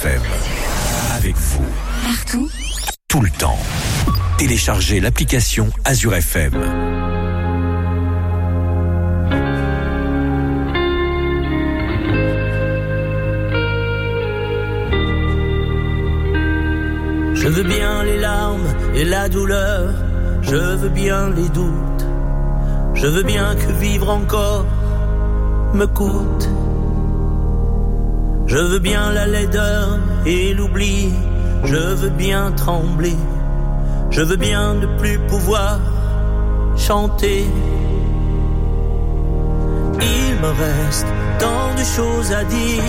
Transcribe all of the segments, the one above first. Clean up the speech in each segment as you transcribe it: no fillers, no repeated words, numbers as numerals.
FM. Avec vous. Partout. Tout le temps. Téléchargez l'application Azure FM. Je veux bien les larmes et la douleur, je veux bien les doutes, je veux bien que vivre encore me coûte. Je veux bien la laideur et l'oubli, je veux bien trembler, je veux bien ne plus pouvoir chanter. Il me reste tant de choses à dire,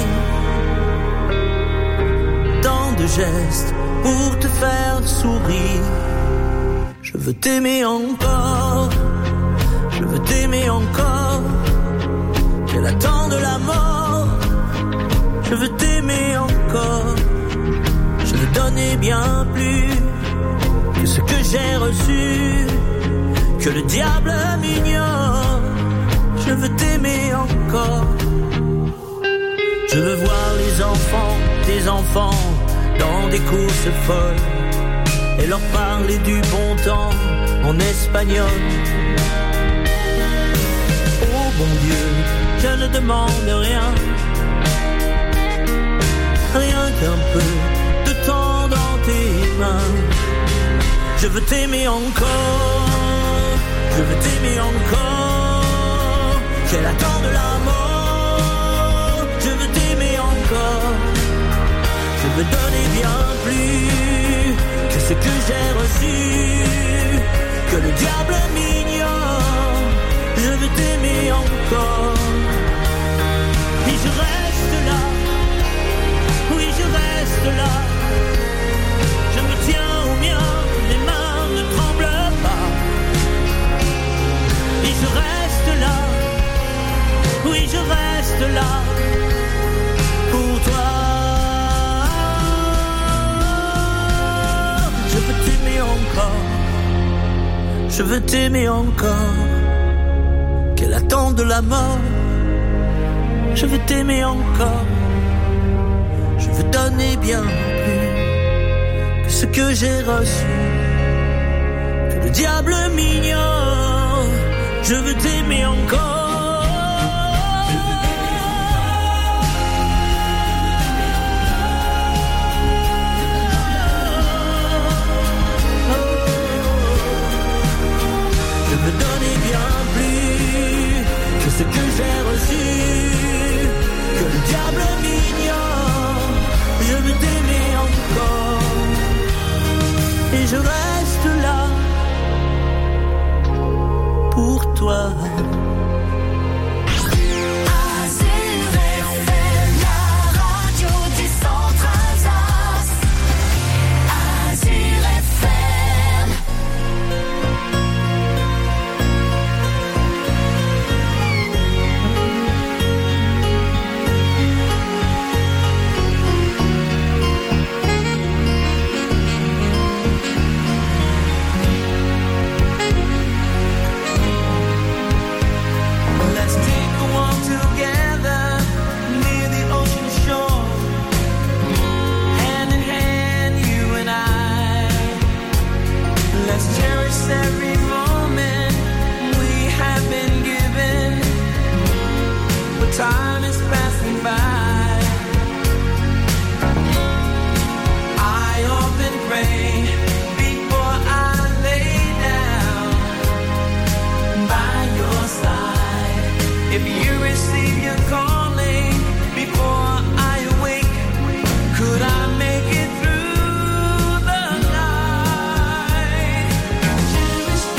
tant de gestes pour te faire sourire. Je veux t'aimer encore, je veux t'aimer encore. Qu'elle attend de la mort, je veux t'aimer encore. Je veux donner bien plus que ce que j'ai reçu, que le diable m'ignore. Je veux t'aimer encore. Je veux voir les enfants, tes enfants, dans des courses folles, et leur parler du bon temps en espagnol. Oh bon Dieu, je ne demande rien, rien qu'un peu de temps dans tes mains. Je veux t'aimer encore, je veux t'aimer encore. Qu'elle attend de la mort, je veux t'aimer encore. Je veux donner bien plus que ce que j'ai reçu, que le diable m'ignore. Je veux t'aimer encore. Et je reste là, oui je reste là. Je me tiens au mien, les mains ne tremblent pas. Et je reste là, oui je reste là, pour toi. Je veux t'aimer encore, je veux t'aimer encore. Qu'elle attend de la mort, je veux t'aimer encore. Je veux donner bien plus que ce que j'ai reçu, que le diable m'ignore. Je veux t'aimer encore. Je veux donner bien plus que ce que j'ai reçu, que le diable m'ignore. Je veux t'aimer encore. Et je reste là pour toi. Every moment we have been given, but time is passing by. I often pray before I lay down by your side. If you receive your calling before I awake, could I make it through the night? Cherish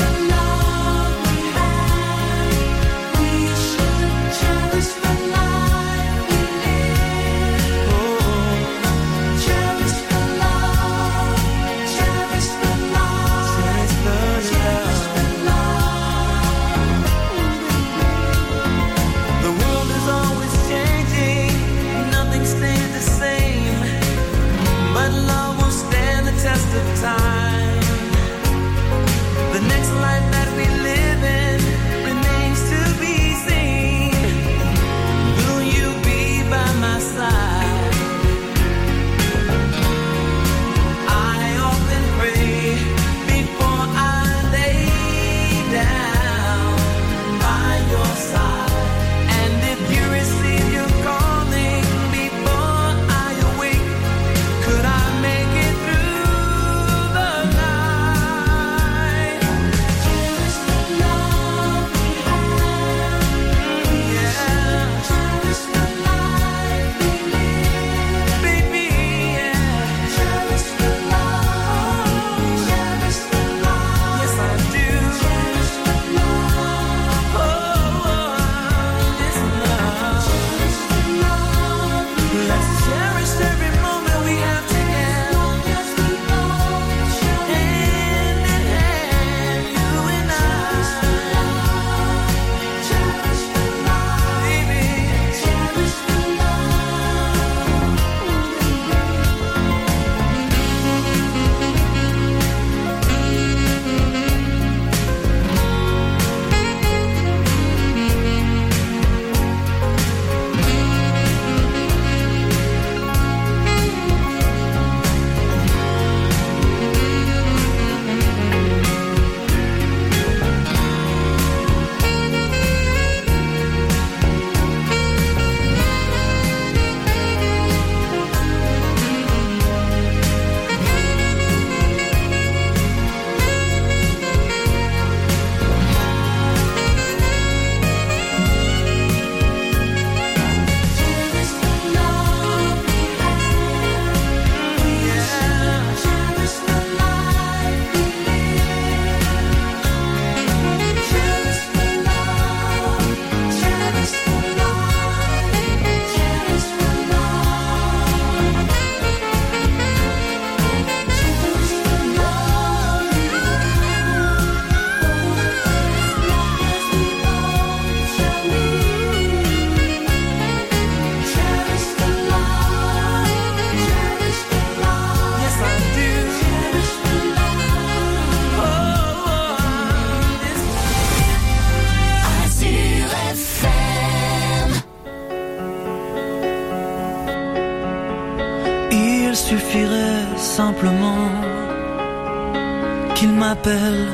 simplement qu'il m'appelle,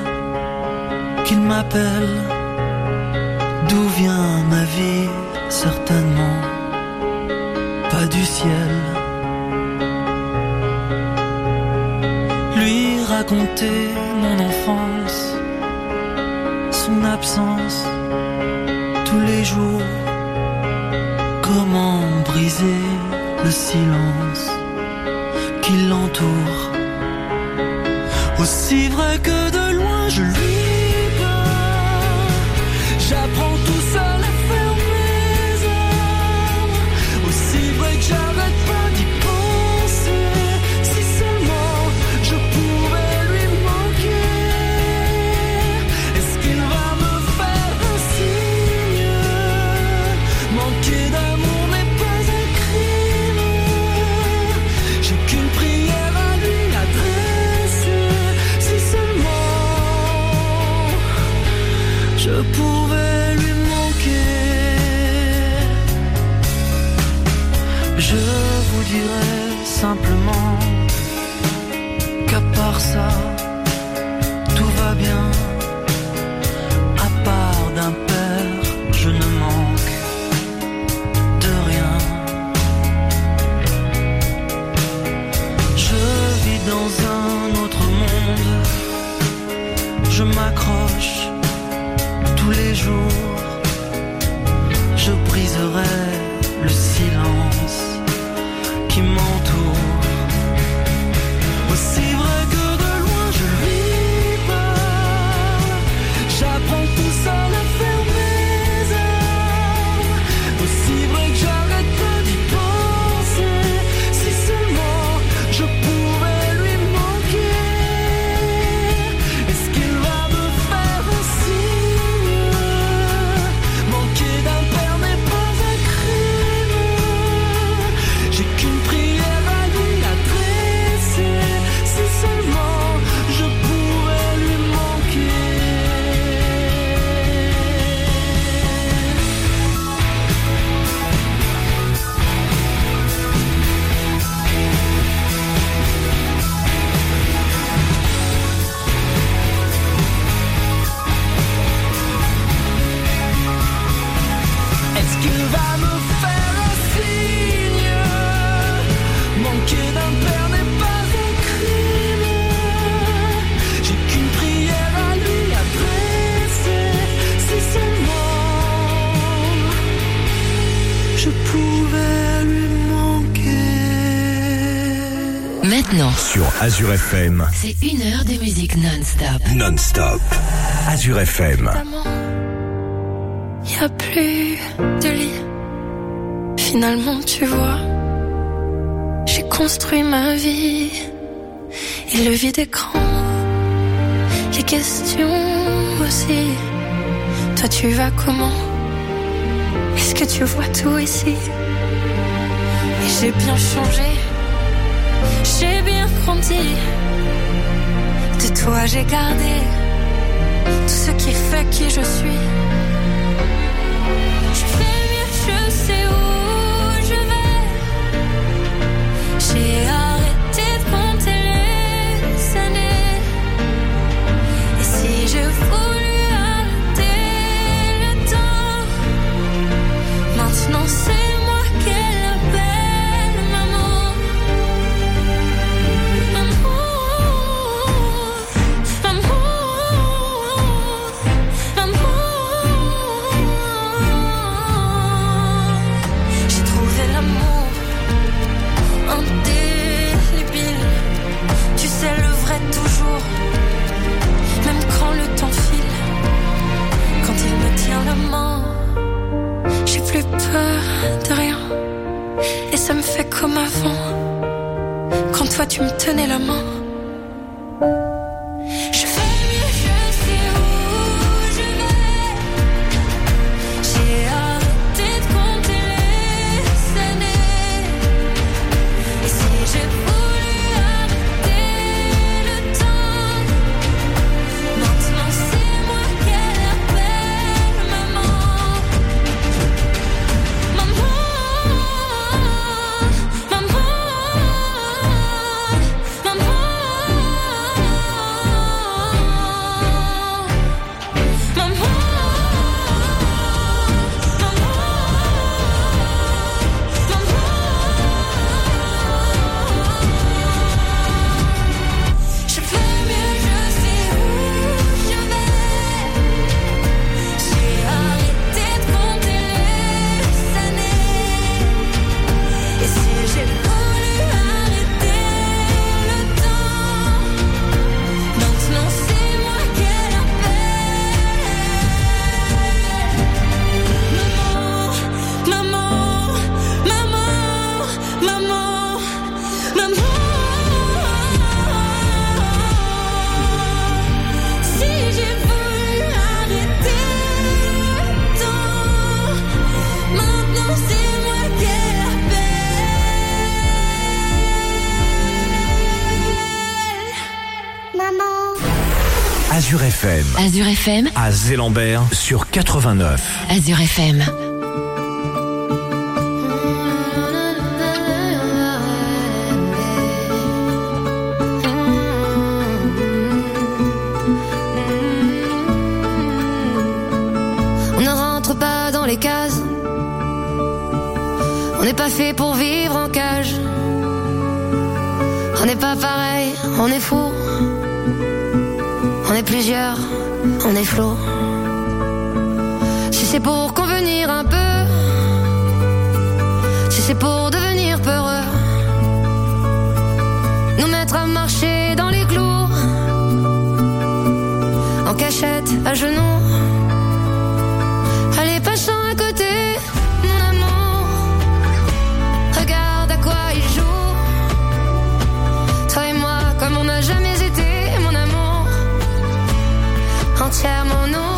d'où vient ma vie, certainement pas du ciel. Lui raconter mon enfance, son absence, tous les jours, comment briser le silence qui l'entoure. Aussi vrai que de loin je lui parle, j'apprends tout seul à faire mes armes. Aussi vrai que j'arrête pas d'y penser, si seulement je pouvais lui manquer. Est-ce qu'il va me faire un signe? Manquer d'amour n'est pas un crime. J'ai qu'une prière à lui adresser, si seulement je pouvais lui manquer. Je vous dirais simplement qu'à part ça, tout va bien. À part d'un père, je ne manque de rien. Je vis dans un autre monde, je m'accroche tous les jours, je briserai le silence qui m'entoure. Aussi vrai que de loin je lui parle, j'apprends tout seul à faire mes armes. Aussi vrai que j'arrête pas d'y penser, si seulement je pouvais lui manquer. Est-ce qu'il va me faire un signe? Manquer d'un père n'est pas un crime. J'ai qu'une prière à lui adresser, si seulement je pouvais lui manquer. Est-ce qu'il va me faire un signe? Manquer d'un père n'est pas un crime. J'ai qu'une prière à lui adresser, si seulement je pouvais lui manquer. Maintenant, Sur Azure FM, c'est 1 heure de musique non-stop. non-stop. Azure FM. Y a plus de lit. Finalement, tu vois, j'ai construit ma vie. Et le vide est grand, les questions aussi. Toi, tu vas comment? Est-ce que tu vois tout ici? Et j'ai bien changé, j'ai bien grandi. De toi, j'ai gardé tout ce qui fait qui je suis. Je fais mieux, je sais où je vais. J'ai arrêté de compter les années. Et si je voulais arrêter le temps, maintenant c'est moi qu'elle appelle maman. J'ai trouvé l'amour indélébile. Tu sais, le vrai toujours, même quand le temps file. Quand il me tient la main, j'ai plus peur de rien. Et ça me fait comme avant, quand toi tu me tenais la main. Je fais mieux, je sais où je vais. J'ai arrêté de compter les années. Et si j'ai voulu arrêter le temps, maintenant c'est moi qu'elle appelle maman. Maman, maman, maman. Azure FM. Azure FM. À Zélambert sur 89. Azure FM. On ne rentre pas dans les cases. On n'est pas fait pour vivre en cage. On n'est pas pareil, on est fou. On est plusieurs, on est flou. Si c'est pour convenir un peu, si c'est pour devenir peureux, nous mettre à marcher dans les clous, en cachette, à genoux. Allez, passons à côté, mon amour. Regarde à quoi il joue. Toi et moi, comme on n'a jamais été, mon amour. Entièrement nous.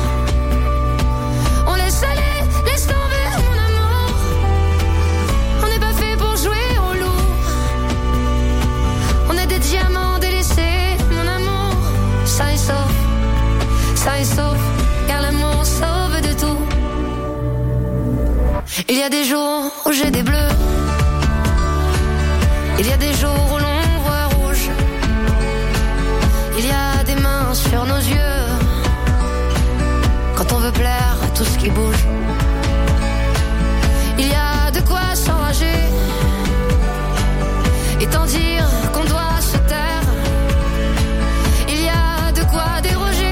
On laisse aller, laisse tomber, mon amour. On n'est pas fait pour jouer au loup. On est des diamants délaissés, mon amour. Ça et sauf, car l'amour sauve de tout. Il y a des jours où j'ai des bleus. Il y a des jours où l'on voit rouge. Il y a des mains sur nos yeux. Quand on veut plaire à tout ce qui bouge. Il y a de quoi s'enrager. Et tant dire qu'on doit se taire. Il y a de quoi déroger.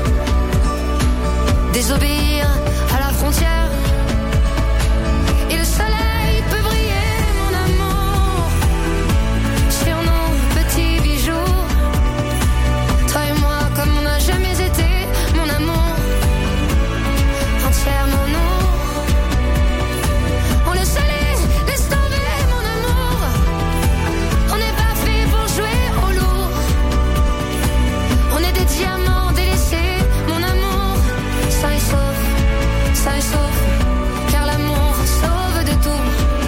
Désobéir à la frontière. Et le soleil peut briller, mon amour, sur nos petits bijoux. Toi et moi, comme on n'a jamais été, mon amour, entièrement nous. On laisse aller, laisse tomber, mon amour. On n'est pas fait pour jouer au lourd. On est des diamants délaissés, mon amour. Ça et sauf, car l'amour sauve de tout.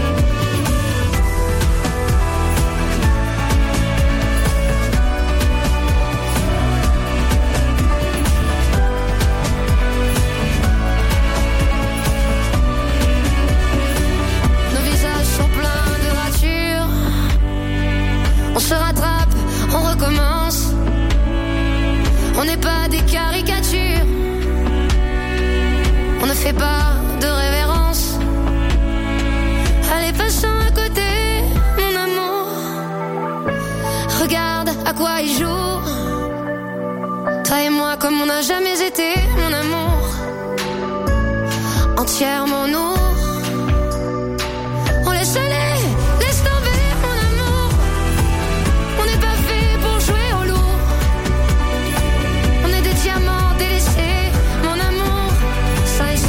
Nos visages sont pleins de ratures. On se rattrape, on recommence. On n'est pas des caricatures. On ne fait pas de révérence. Allez, passons à côté, mon amour. Regarde à quoi il joue. Toi et moi, comme on n'a jamais été, mon amour. Entièrement nous. On laisse aller, laisse tomber, mon amour. On n'est pas fait pour jouer au loup. On est des diamants délaissés, mon amour. Ça et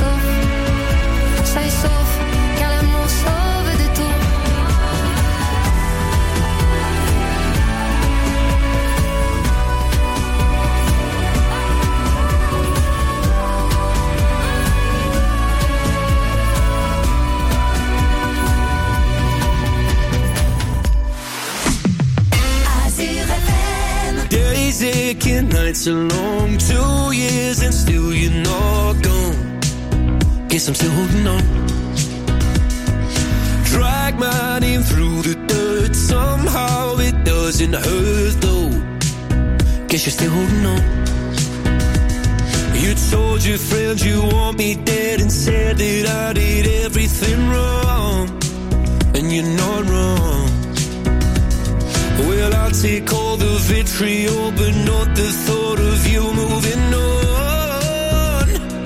sauf, car l'amour sauve de tout. Days aching, nights are long. 2 years and still you're not gone. Guess I'm still holding on. Drag my name through the dirt. Somehow it doesn't hurt though. Guess you're still holding on. You told your friends you want me dead and said that I did everything wrong. And you're not wrong. Well, I'll take all the vitriol, but not the thought of you moving on.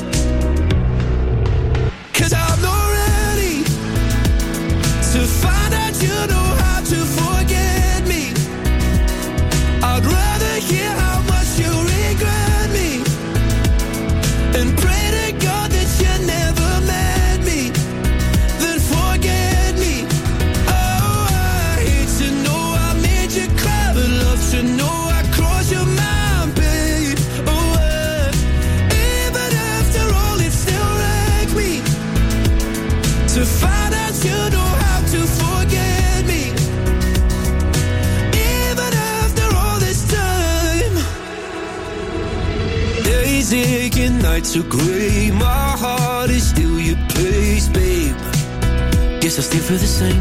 'Cause I'm not ready to find out you know how to forget me. I'd rather hear how much you regret me and pray to God that you never met me, then forget me. Oh, I hate to know I made you cry, but love to know I crossed your mind, babe. Days aching, nights are grey. My heart is still your place, babe. Guess I still feel the same.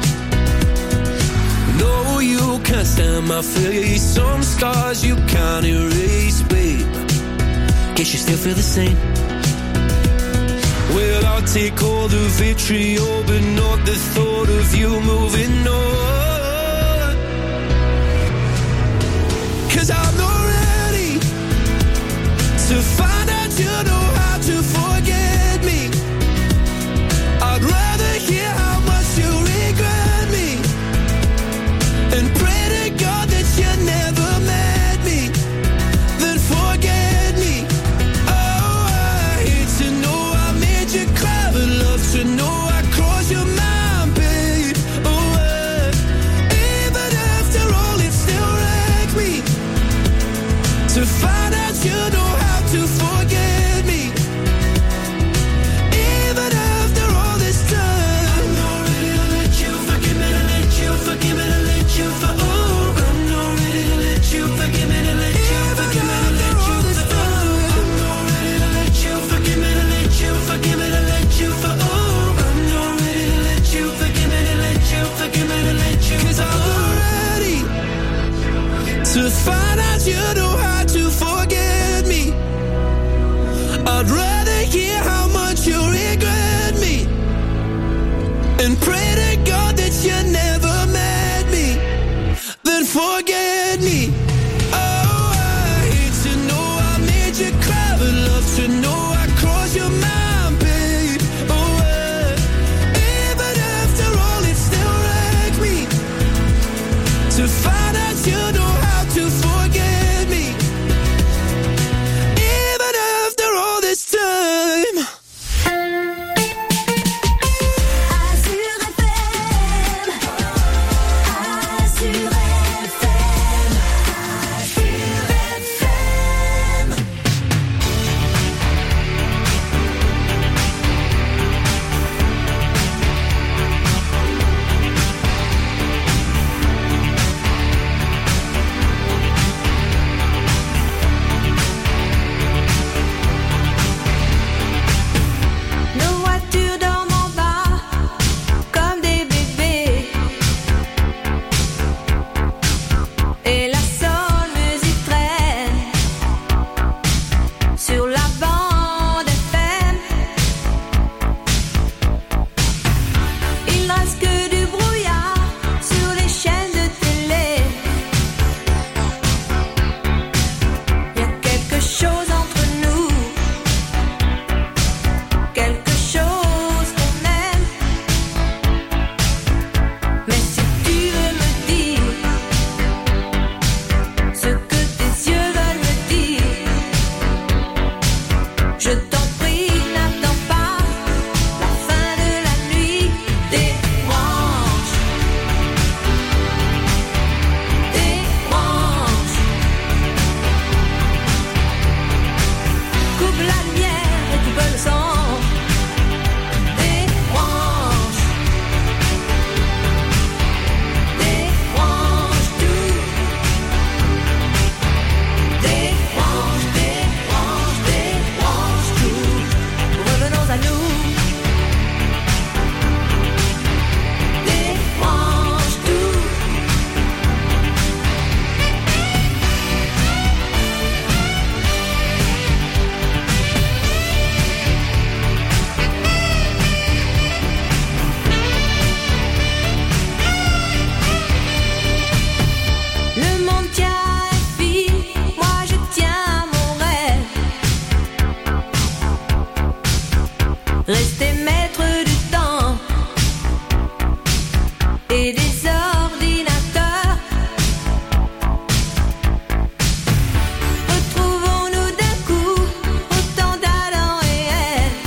No, you can't stand my face. Some scars you can't erase, babe. Guess you still feel the same. Well, I'll take all the vitriol, but not the thought of you moving on. 'Cause I'm not ready to find out you know how to forget me. I'd rather hear how much you regret me and pray to God that you never met me, then forget me. Oh, I hate to know I made you cry, but love to know I crossed your mind, babe. Oh, even after all, it still wrecked me to find out you know how to forget me. Even after all this time, I'm not ready to let you forgive me, to let you forgive me, to let you for. Oh, I'm not ready to let you forgive me, to let you forgive me, to let you for. I'm not ready to let you forgive me, to let you forgive me, to let you for. Oh, I'm not ready to let you forgive me, to let you forgive me, to let you. 'Cause I'm not ready to find out you know how to forget me. I'd rather hear how much you regret me and pray to God that you never met me, then forget me. Oh, I hate to know I made you cry, but love to know I crossed your mind, babe. Oh, even after all, it still wrecked me to find out you know how to forget me. Even after all this time. Azur FM, Azur FM, Azur FM. Nos voitures dorment en bas comme des bébés et la seule musique traîne sur la bande FM. Il ne reste que du brouillard sur les chaînes de télé. Il y a quelque chose entre nous, quelque chose qu'on aime. Mais si tu veux me dire ce que tes yeux veulent me dire, je t'en prie, n'attends pas la fin de la nuit. Débranche, débranche. Coupe la lumière et coupe le son. Débranche, débranche tout. Débranche, débranche, débranche tout. Revenons à nous. Débranche tout. Le monde tient à un fil, moi je tiens à mon rêve. Rester maître du temps et des ordinateurs. Retrouvons-nous d'un coup autant d'Adam et Ève.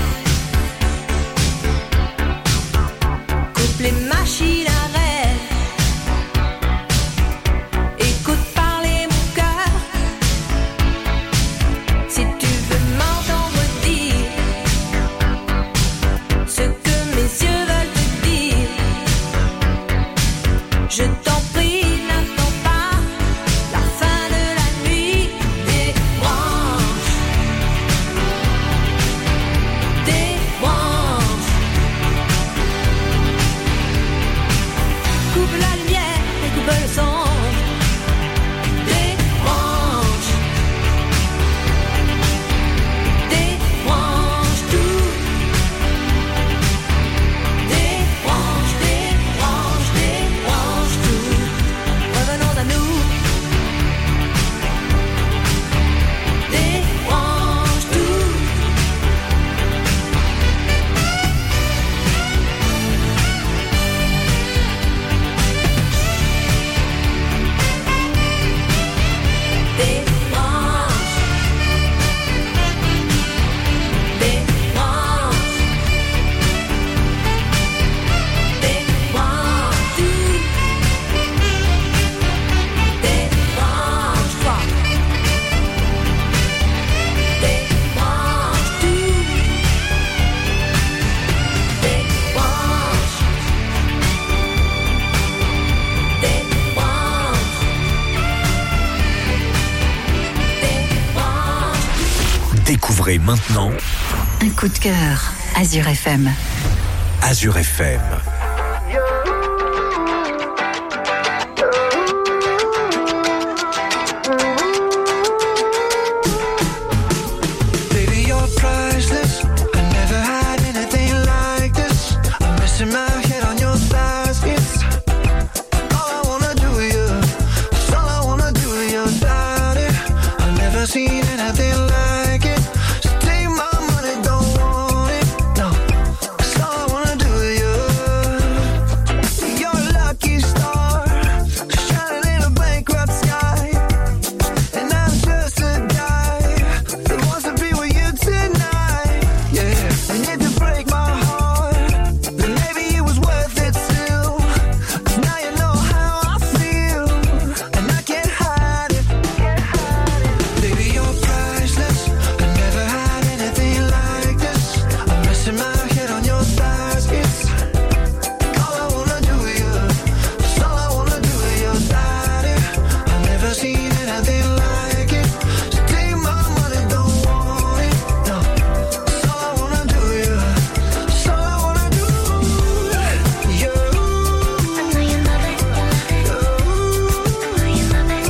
Coupe les machines à rêve. Écoute parler mon cœur. Si tu veux m'entendre dire Découvrez maintenant Un coup de cœur, Azure FM. Azure FM. Baby, you're priceless. I never had anything like this. I'm missing my head on your baskets. All I wanna do is you. That's all I wanna do is your body. I've never seen anything like it. So take my money, don't want it. No, that's all I wanna do is you. You're a lucky star, shining in a bankrupt sky. And I'm just a guy that wants to be with you tonight. Yeah, and if you break my heart, then maybe it was worth it still. 'Cause now you know how I feel, and I can't hide it. Baby, you're priceless. I never had anything like this. I'm missing my head on your baskets. All I wanna do is you. That's all I wanna do is your body. I've never seen anything like it. So take my money, don't want it. No, that's all I wanna do is you. That's all I wanna do. You. I know you love it. I know you love it.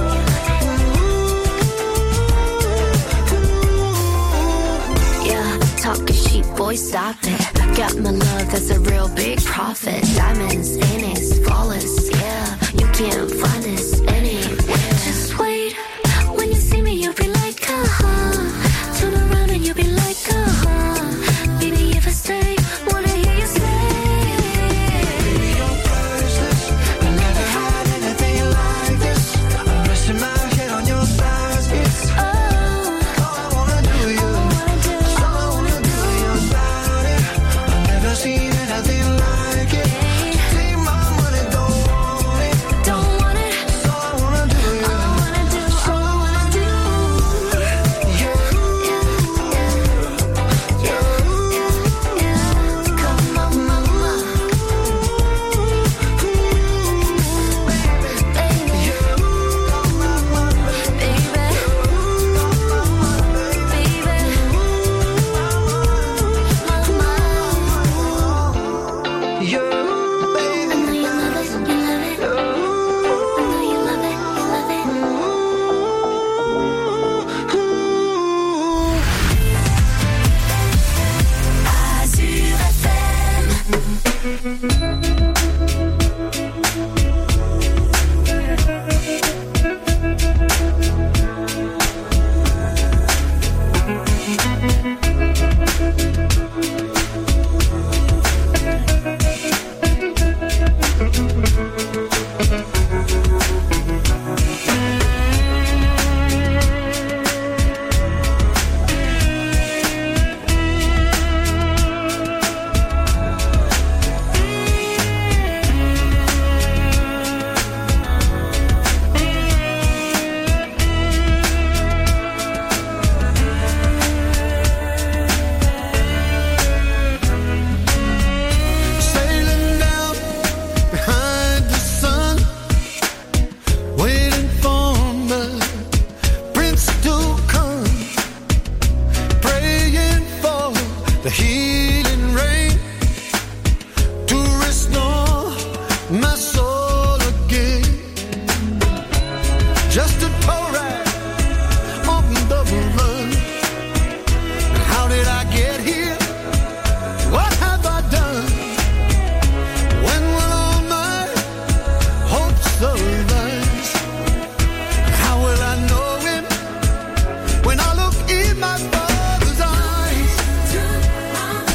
Yeah, talking cheap, boy, stop it. Got my love, that's a real big profit. Diamonds in it, flawless, yeah. You can't find this anywhere. Just wait, when you see me, you'll be like, turn around and you'll be like, baby, if I stay, wanna hear you say. Baby, you're priceless. I never had anything like this. I'm resting my head on your baskets. All I wanna do is you. That's all I wanna do is your body. I've never seen anything like it. Take my money, don't want it. Don't want it. That's all I wanna do is you. That's all I wanna do. You. Come on, mama. You, baby. I know you love it, you love it. I know you love it, you love it. Azure FM. Sailing down behind the sun, waiting for the prince to come, praying for the healing rain to restore my soul again. Just a toe rag on the run. How did I get here? What have I done? When will all my hopes arise? How will I know him when I look in my father's eyes?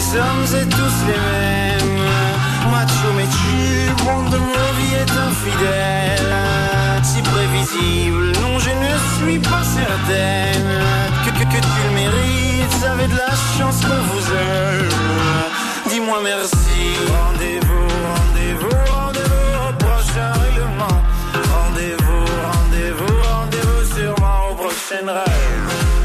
sommes et tous les mêmes. Macho mais tu, monde de ma vie est infidèle. Si prévisible, non je ne suis pas certaine que tu le mérites, avez de la chance qu'on vous aime. Dis-moi merci. Rendez-vous, rendez-vous, rendez-vous au prochain règlement. Rendez-vous, rendez-vous, rendez-vous sûrement au prochain rêve.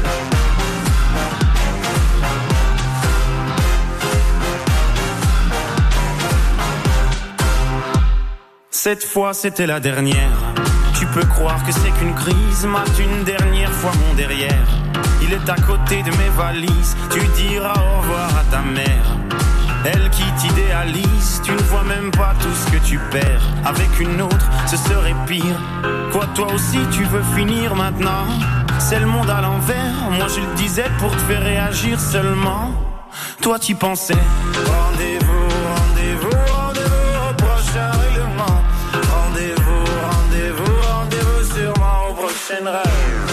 Cette fois c'était la dernière. Tu peux croire que c'est qu'une crise, mate une dernière fois mon derrière. Il est à côté de mes valises, tu diras au revoir à ta mère. Elle qui t'idéalise, tu ne vois même pas tout ce que tu perds. Avec une autre, ce serait pire. Quoi, toi aussi tu veux finir maintenant? C'est le monde à l'envers, moi je le disais pour te faire réagir seulement. Toi t'y pensais. Rendez-vous, rendez-vous, rendez-vous au prochain règlement. Rendez-vous, rendez-vous, rendez-vous sûrement au prochain rêve.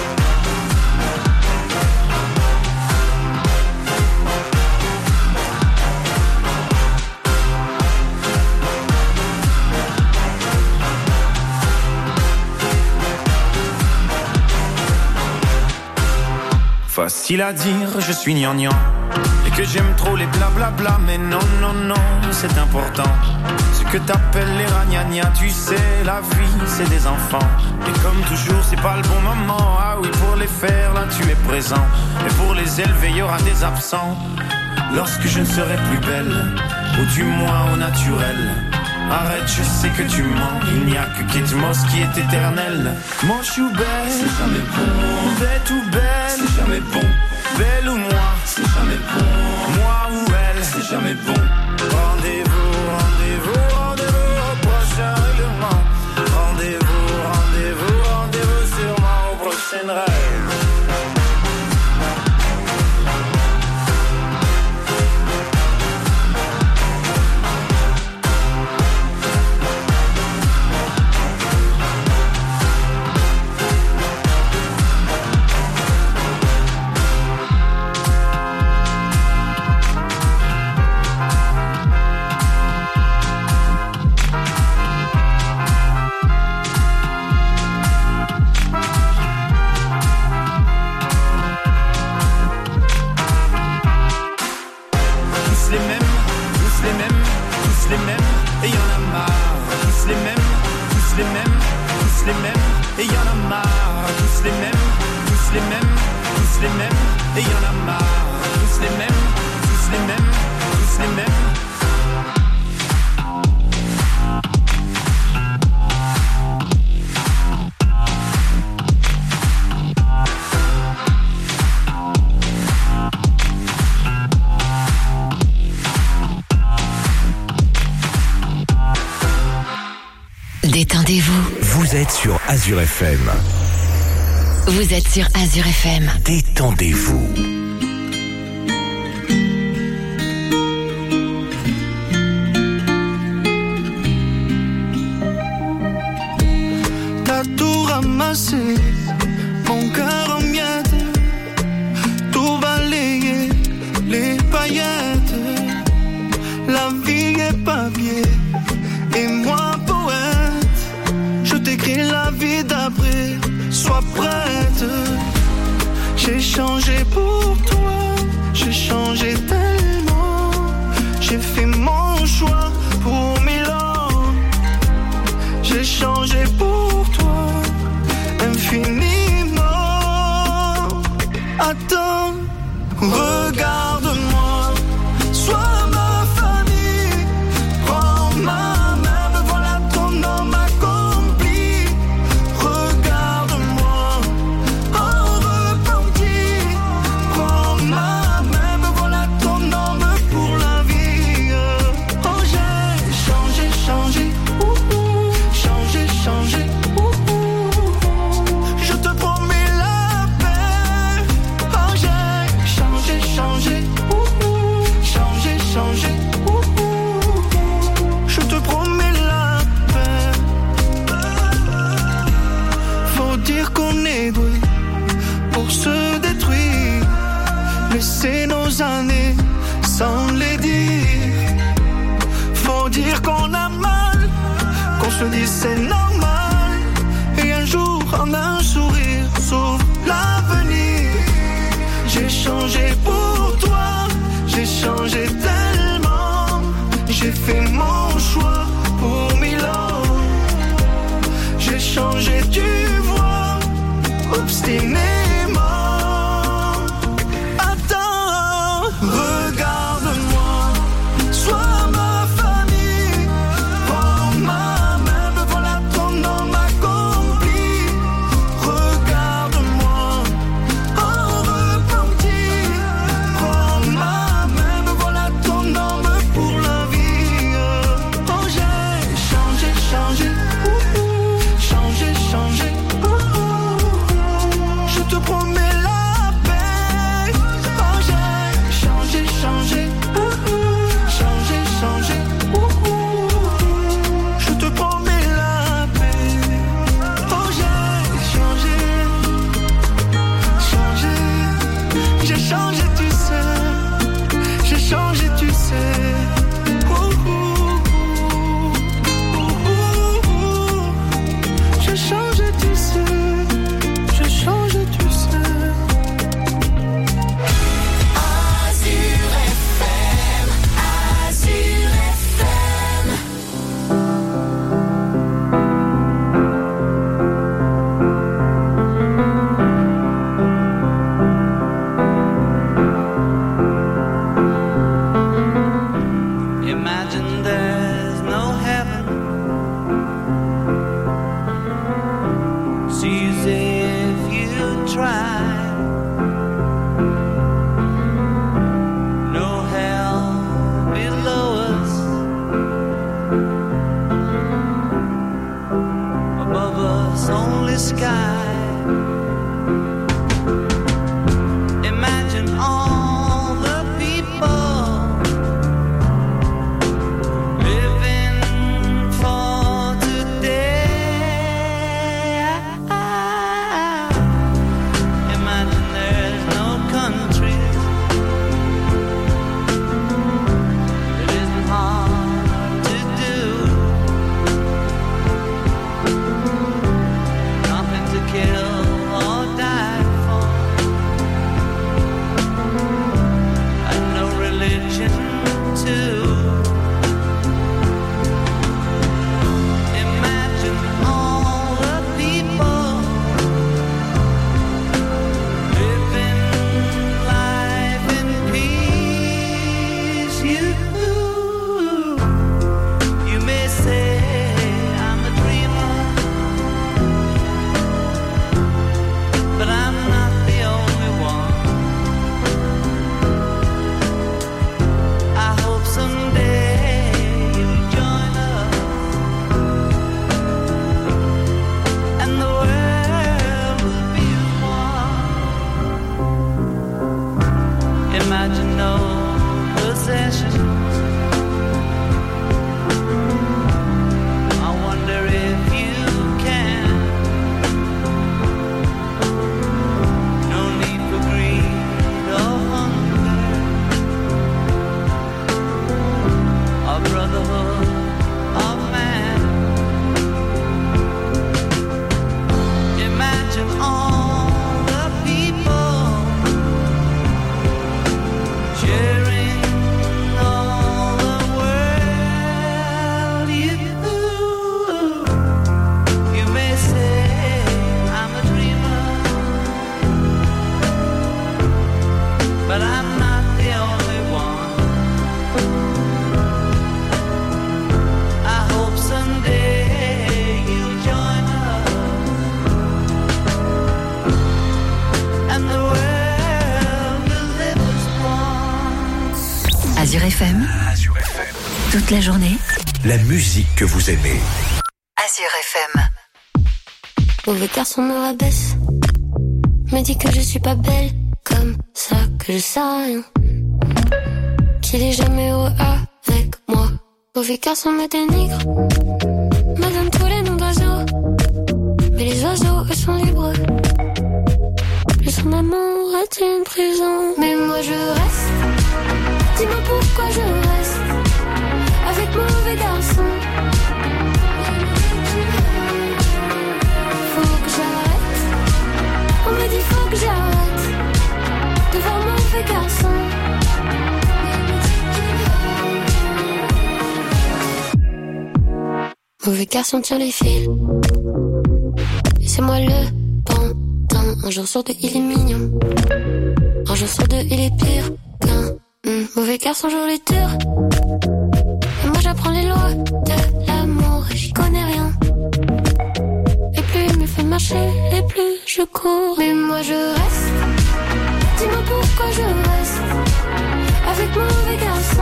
Facile à dire, je suis gnangnan et que j'aime trop les blablabla, mais non, non, non, c'est important. Ce que t'appelles les ragnagnas, tu sais, la vie, c'est des enfants. Et comme toujours, c'est pas le bon moment. Ah oui, pour les faire, là, tu es présent. Et pour les élever, y aura des absents. Lorsque je ne serai plus belle, ou du moins au naturel. Arrête, je sais que tu mens. Il n'y a que Kate Moss qui est éternelle. Moche ou belle, c'est jamais bon. Bête ou belle, c'est jamais bon. Belle ou moi, c'est jamais bon. Moi ou elle, c'est jamais bon. Rendez-vous, rendez-vous, rendez-vous au prochain règlement. Rendez-vous, rendez-vous, rendez-vous sûrement au prochain rêve. Détendez-vous. Vous êtes sur Azure FM. Vous êtes sur Azure FM. Détendez-vous. T'as tout ramassé, mon cœur en miettes, tout balayé, les paillettes. La vie est papier, et moi poète. Je t'écris la vie d'après, sois prête. J'ai changé pour toi, j'ai changé tellement. J'ai fait mon choix pour Milan. J'ai changé pour toi, infiniment. Attends, regarde-moi, sois ma famille. Prends ma main, me voilà ton homme accompli. Regarde-moi, en repenti. Prends ma main, me voilà ton homme pour la vie. Oh, j'ai changé, changé. Changer, changer, je te promets la paix. Oh, j'ai changé, changé, changer, changer, je te promets la paix. Faut dire qu'on est doué pour se détruire, laisser nos années sans les dire. Faut dire qu'on a mal, qu'on se dit c'est normal. Et un jour en un sourire s'ouvre l'avenir. J'ai changé pour toi, j'ai changé tellement. J'ai fait mon choix pour Milo. J'ai changé, tu vois, obstinément. Attends, regarde-moi, sois ma famille. Prends ma main, me voilà ton homme accompli. Regarde-moi, en repentir. Prends ma main, me voilà ton homme pour la vie. Oh, j'ai changé, changé. Changer, je te promets la paix. Oh, j'ai changé, changer, je te promets la paix. Oh, j'ai changé, tu sais, j'ai changé, tu sais. J'ai changé, tu sais. J'ai changé, tu sais. Azur FM, Azur FM. Imagine there's no heaven. Sees if you try. No hell below us. Above us only sky. Imagine all the people living for today. Imagine there's no countries. It isn't hard to do. Nothing to kill or die for. And no religion too. Imagine all the people living life in peace. You may say I'm a dreamer, but I'm not the only one. I hope someday you'll join us, and the world will be one. Imagine no possessions. I wonder if you can. No need for greed or hunger, or brotherhood of man. Imagine all the people sharing all the world. You may say I'm a dreamer, but I'm not the only one. I hope someday you'll join us, and the world will live as one. Azur FM, Azur FM. toute la journée. La musique que vous aimez. Azur FM. Mauvais garçon me rabaisse, me dit que je suis pas belle, comme ça que je sais rien, qu'il est jamais heureux avec moi. Mauvais garçon me dénigre, me donne tous les noms d'oiseaux, mais les oiseaux eux sont libres. Plus son amour est une prison, mais moi je reste. Dis-moi pour pourquoi je reste avec mauvais garçon. Faut que j'arrête. On me dit faut que j'arrête de voir mauvais garçon. Mauvais garçon tire les fils. Et c'est moi le pantin. Un jour sur deux il est mignon. Un jour sur deux il est pire qu'un mauvais garçon joue les tours. Et moi j'apprends les lois de l'amour et j'y connais rien. Et plus il me fait marcher et plus je cours. Mais moi je reste. Dis-moi pourquoi je reste avec mauvais garçon.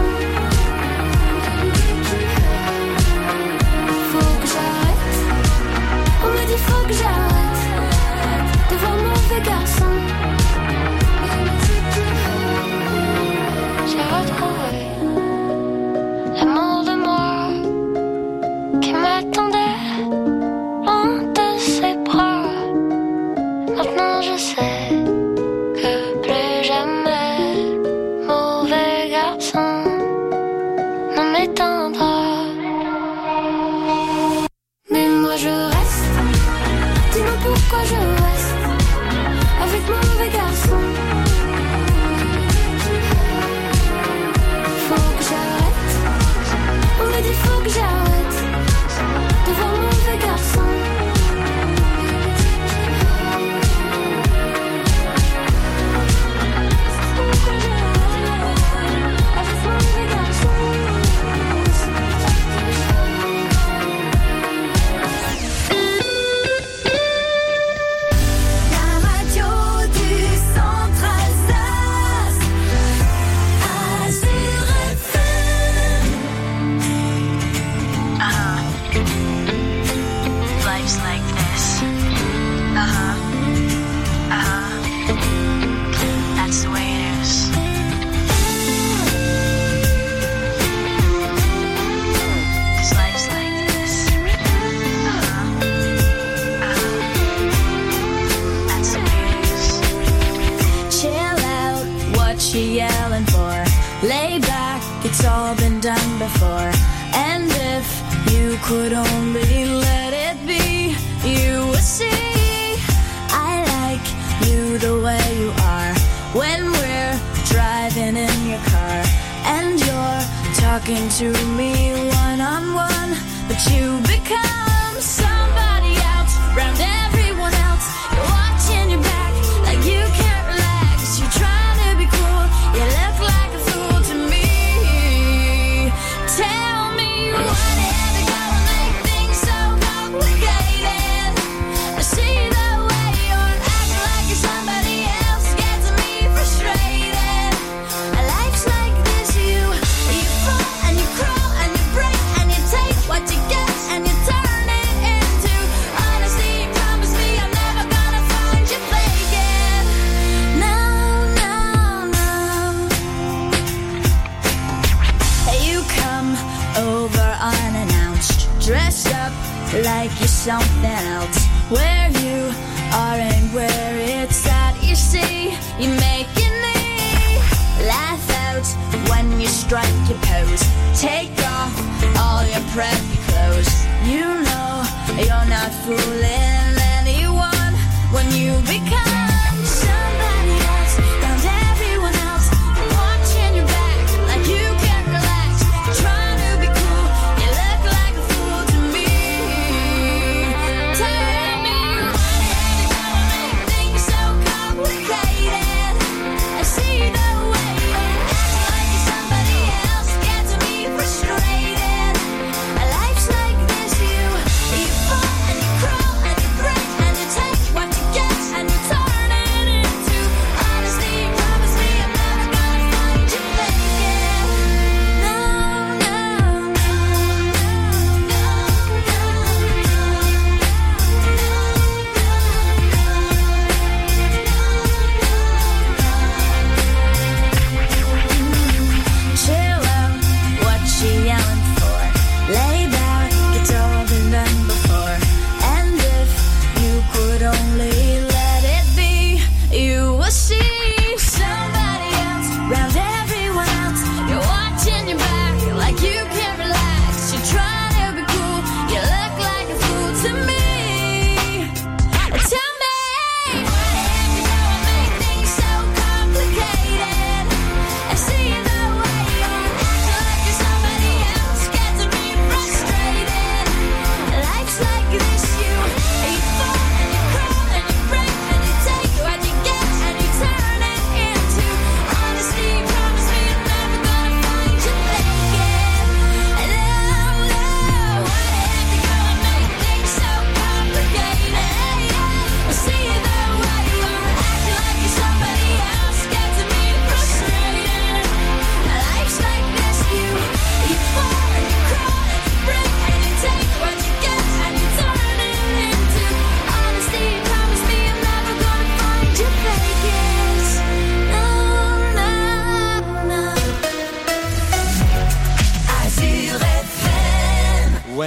On me dit faut que j'arrête de voir mauvais garçon. J'ai retrouvé l'amour de moi qui m'attendait loin de ses bras. Maintenant je sais que plus jamais mauvais garçon ne m'éteindra. Je reste, dis-moi pourquoi je reste avec mauvais garçon. Faut que j'arrête, on me dit faut que j'arrête de voir mauvais garçon. It's all been done before. And if you could only let it be, you would see I like you the way you are. When we're driving in your car and you're talking to me one-on-one, but you become somebody else around everyone else. You're watching your back like you can't relax. You're trying to be cool, you look like a fool to me. Tell me what had to go and make things so complicated. I see the way you're acting like you're somebody else gets me frustrated. Life's like this, you fall and you crawl and you break and you take what you get and you turn it into honesty. Promise me I'm never gonna find you faking. No, no, no. You come over unannounced, dressed up like you're something else. Where you are and where it's at, you see, you're making me laugh out when you strike your pose. Take off all your preppy clothes. You know you're not fooling anyone when you become somebody else around everyone else. Watching your back like you can't relax. Trying to be cool, you look like a fool to me. Tell me what had to go and make things so complicated. I see the way you're acting like you're somebody else gets me frustrated. Life's like this, you fall and you crawl and you break and you take what you get and you turn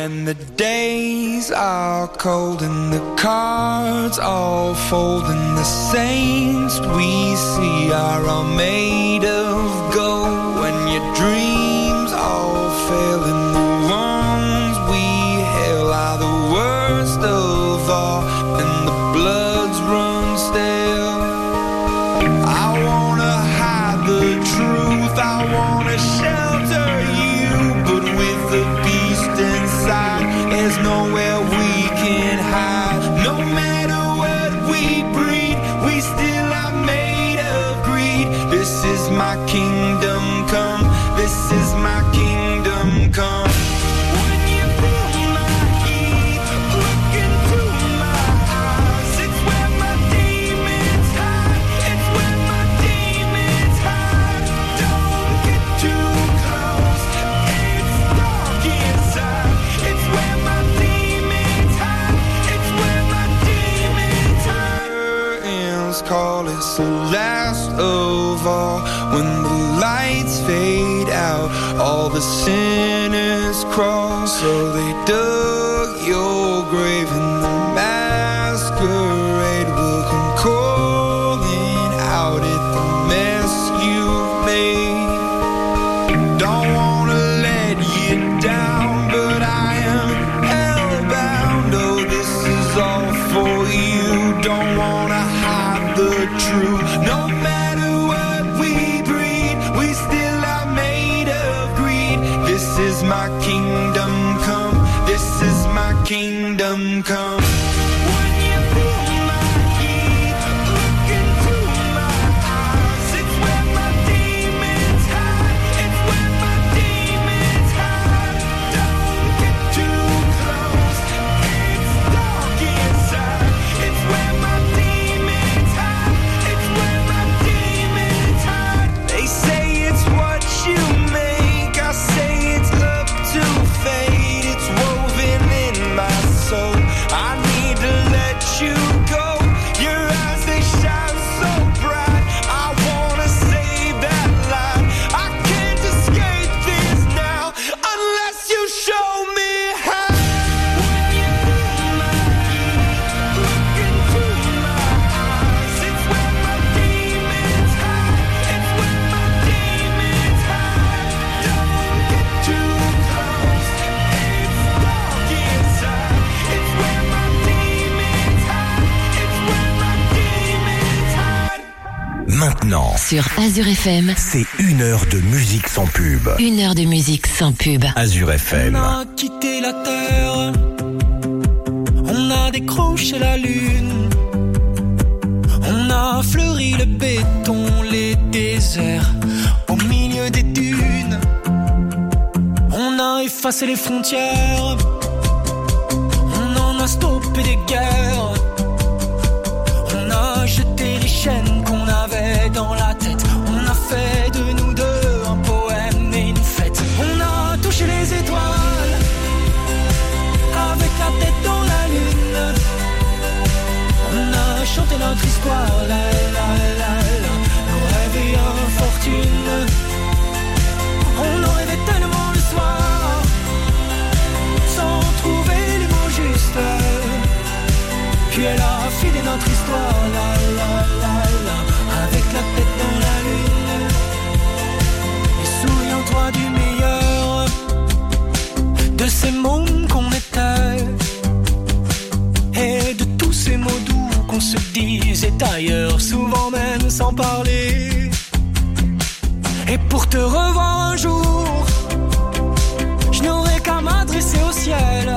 when the days are cold and the cards all fold and the saints we see are all made of gold, when your dreams all fail and the ones we hail are the worst of all and the bloods run stale. I wanna hide the truth, I wanna shelter you, but with the beast inside, there's nowhere we can hide. No matter what we breed, we still are made of greed. This is my kingdom come, this is my kingdom come. When you feel my heat, look into my eyes, it's where my demons hide, it's where my demons hide. Don't get too close, it's dark inside, it's where my demons hide, it's where my demons hide. Curtains call, it's the last of all. When the lights fade out, all the sinners crawl. So they dug your grave and the masquerade will come calling out at the mess you've made. Don't wanna let you down, but I am hellbound. Oh, this is all for you. Don't wanna hide the truth. No matter what we breed, we still are made of greed. This is my kingdom come, this is my kingdom come. When you feel my heat, look into my eyes, it's where my demons hide, it's where my demons hide. Don't get too close, it's dark inside, it's where my demons hide, it's where my demons hide. They say it's what you make, I say it's up to fate. It's woven in my soul, I need to let you go. Your eyes, they shine so bright, I wanna save that light. I can't escape this now unless you show me how. When you feel my heat, look into my eyes, it's where my demons hide, it's where my demons hide. Don't get too close, it's dark inside, it's where my demons hide, it's where my demons hide. Maintenant, Sur Azure FM, c'est 1 heure de musique sans pub. 1 heure de musique sans pub. Azure FM. On a quitté la terre, on a décroché la lune, on a fleuri le béton, les déserts, au milieu des dunes. On a effacé les frontières, on en a stoppé des guerres, on a jeté les chaînes qu'on avait dans la tête, on a fait de nous deux un poème et une fête. On a touché les étoiles, avec la tête dans la lune, on a chanté notre histoire, la la la la, nos rêves et infortune. On en rêvait tellement le soir, sans trouver les mots justes. Puis elle a filé notre histoire, la la la la, avec la tête dans la lune. Et souviens-toi du meilleur, de ces mômes qu'on était, et de tous ces mots doux qu'on se disait ailleurs, souvent même sans parler. Et pour te revoir un jour, je n'aurai qu'à m'adresser au ciel,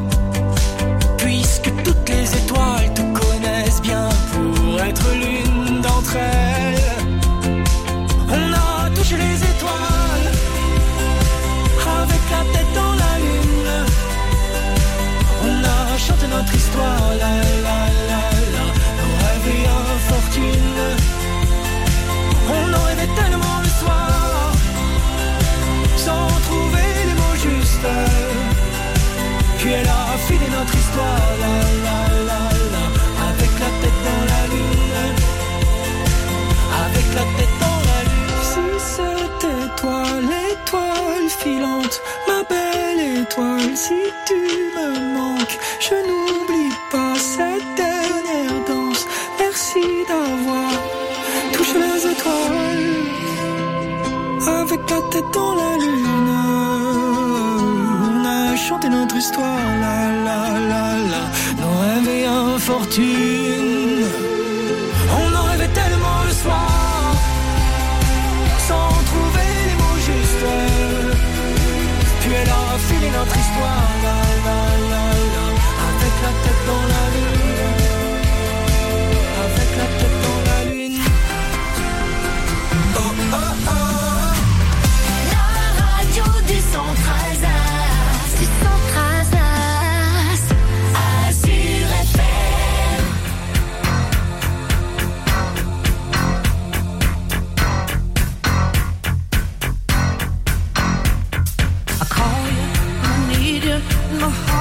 puisque toutes les étoiles te connaissent bien pour être l'une d'entre elles. On a touché les étoiles, avec la tête dans la lune, on a chanté notre histoire, la la la la, nos rêves et infortune. On en rêvait tellement le soir, sans trouver les mots justes. Puis elle a filé notre histoire, la la la la, avec la tête dans la lune, avec la tête dans la lune. Si c'était toi l'étoile filante, ma belle étoiles. Si tu me manques, je n'oublie pas cette dernière danse. Merci d'avoir touché les étoiles. Avec la tête dans la lune, on a chanté notre histoire. La la la la, nos rêves et infortunes. On en rêvait tellement le soir, sans trouver les mots justes. Puis elle a filé notre histoire. La la la la, avec la tête dans la lune. Avec la tête dans la lune. Oh oh oh. Du centre Alsace, du centre Alsace, Azur FM. I call you, I need you, my heart.